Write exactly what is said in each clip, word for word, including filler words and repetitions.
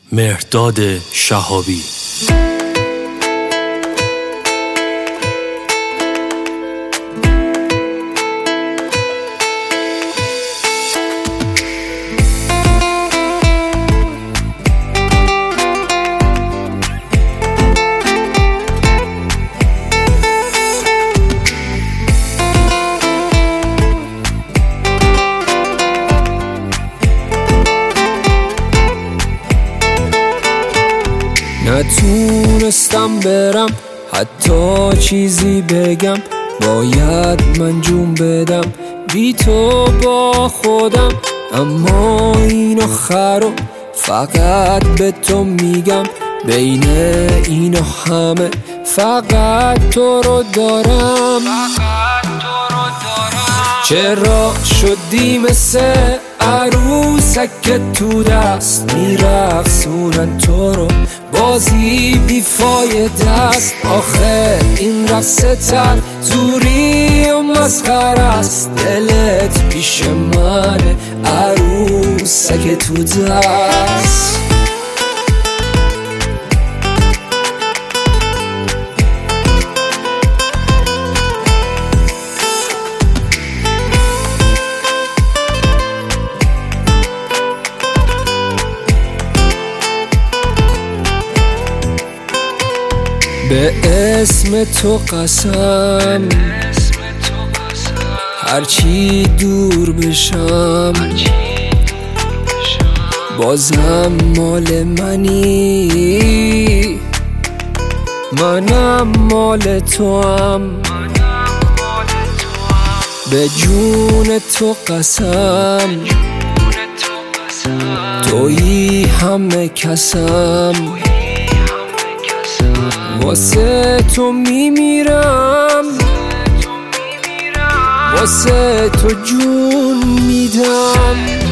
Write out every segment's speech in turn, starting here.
مهرداد شهابی. نتونستم برم حتی چیزی بگم، باید من جون بدم بی تو با خودم. اما این آخرو فقط به تو میگم، بین اینو همه فقط تو رو دارم. چرا شدی مثل عروسک تو دست میرقصونن تو رو، بازی بیفایده است. آخه این رقص تر زوری و مسخره است، دلت پیش منه عروسک تو دست. به اسم تو قسم هرچی دور بشم بازم مال منی، منم مال تو هم. به جون تو قسم تویی همه کسم، واسه تو میمیرم، واسه تو جون میدم.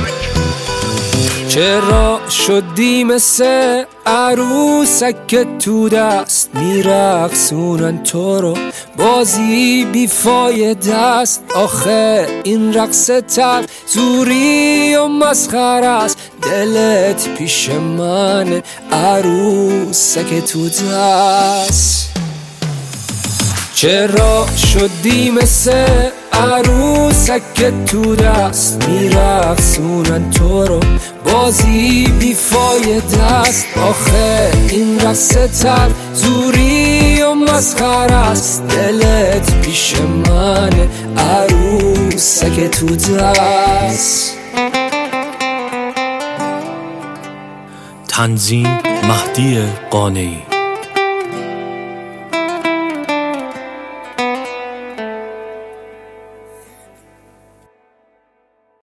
چرا شدی مثل عروسک تو دست میرقصونن تو رو، بازی بیفایده است. آخه این رقص تر زوری و مسخره است، دلت پیش من عروسک تو دست. چرا شدی مثل عروسک تو دست میرقصونن تو رو، بازی بیفایده است. آخه این رقص تر زوری و مسخره است، دلت پیش من عروسک تو دست. تنظیم مهدی قانعی.